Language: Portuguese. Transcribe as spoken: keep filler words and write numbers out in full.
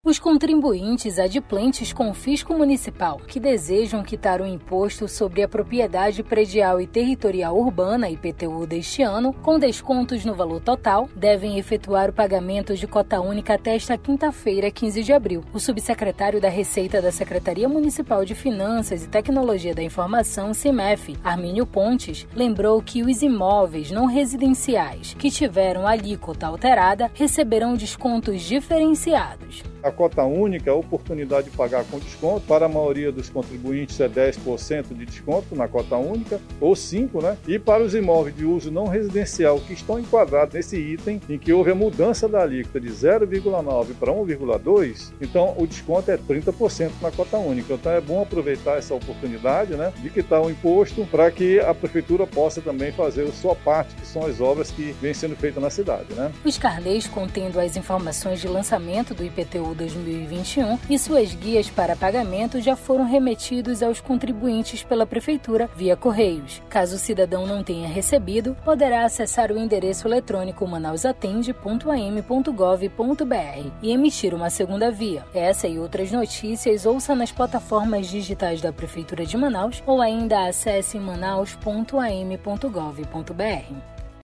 Os contribuintes adimplentes com fisco municipal que desejam quitar o imposto sobre a propriedade predial e territorial urbana, I P T U, deste ano, com descontos no valor total, devem efetuar o pagamento de cota única até esta quinta-feira, quinze de abril. O subsecretário da Receita da Secretaria Municipal de Finanças e Tecnologia da Informação, CIMEF, Armínio Pontes, lembrou que os imóveis não residenciais que tiveram alíquota alterada receberão descontos diferenciados. A cota única, a oportunidade de pagar com desconto, para a maioria dos contribuintes é dez por cento de desconto na cota única, ou cinco por cento, né? E para os imóveis de uso não residencial que estão enquadrados nesse item, em que houve a mudança da alíquota de zero vírgula nove para um vírgula dois, então o desconto é trinta por cento na cota única. Então é bom aproveitar essa oportunidade, né, de quitar o imposto para que a prefeitura possa também fazer a sua parte, que são as obras que vêm sendo feitas na cidade, né? Os carnês contendo as informações de lançamento do I P T U dois mil e vinte e um e suas guias para pagamento já foram remetidos aos contribuintes pela Prefeitura via Correios. Caso o cidadão não tenha recebido, poderá acessar o endereço eletrônico manausatende ponto a m ponto gov ponto b r e emitir uma segunda via. Essa e outras notícias ouça nas plataformas digitais da Prefeitura de Manaus ou ainda acesse manaus ponto a m ponto gov ponto b r.